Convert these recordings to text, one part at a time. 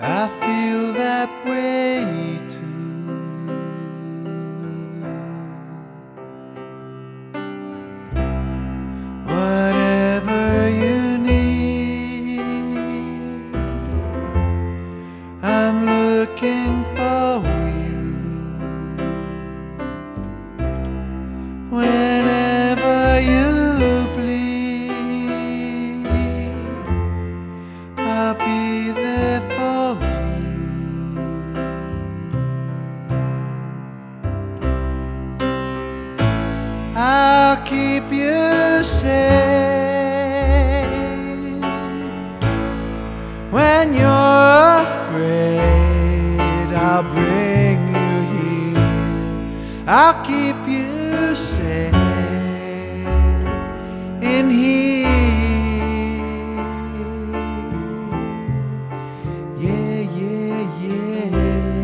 I feel that way too. Whatever you need, I'm looking for you. Whenever you bleed, I'll be there for you. I'll keep you safe when you're afraid. I'll bring you here. I'll keep you safe in here. Yeah, yeah, yeah.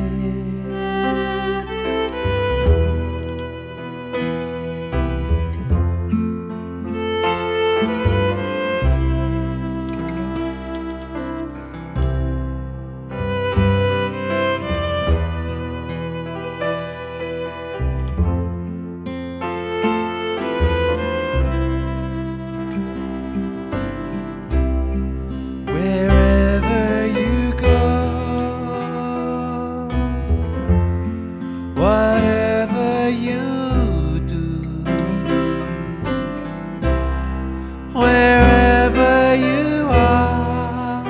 Wherever you go, whatever you do, wherever you are,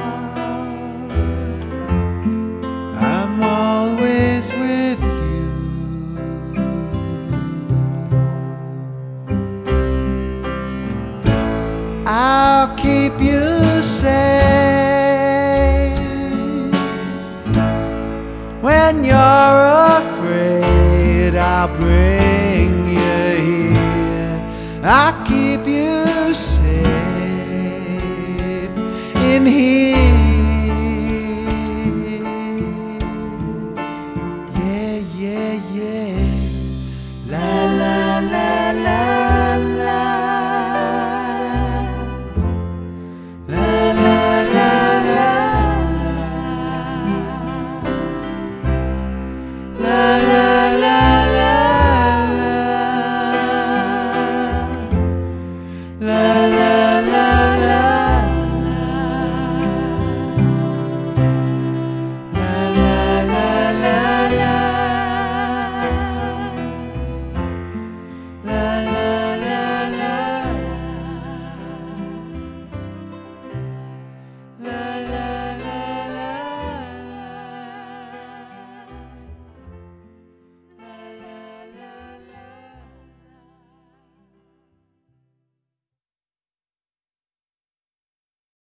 I'm always with you. I'll keep you safe when you're afraid. I'll bring you here. I'll keep you safe in here.